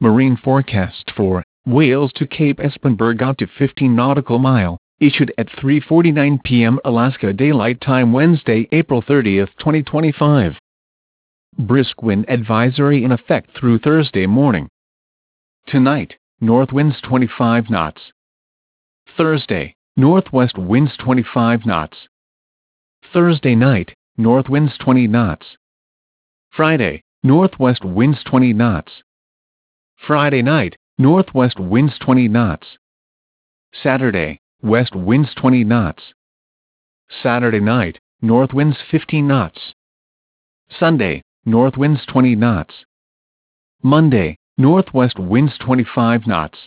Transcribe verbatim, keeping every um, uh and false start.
marine forecast for Wales to Cape Espenberg out to fifteen nautical mile, issued at three forty-nine p m Alaska Daylight Time Wednesday, April thirtieth, twenty twenty-five. Brisk wind advisory in effect through Thursday morning. Tonight, north winds twenty-five knots. Thursday, northwest winds twenty-five knots. Thursday night, north winds twenty knots. Friday, northwest winds twenty knots. Friday night, northwest winds twenty knots. Saturday, west winds twenty knots. Saturday night, north winds fifteen knots. Sunday, north winds twenty knots. Monday, northwest winds twenty-five knots.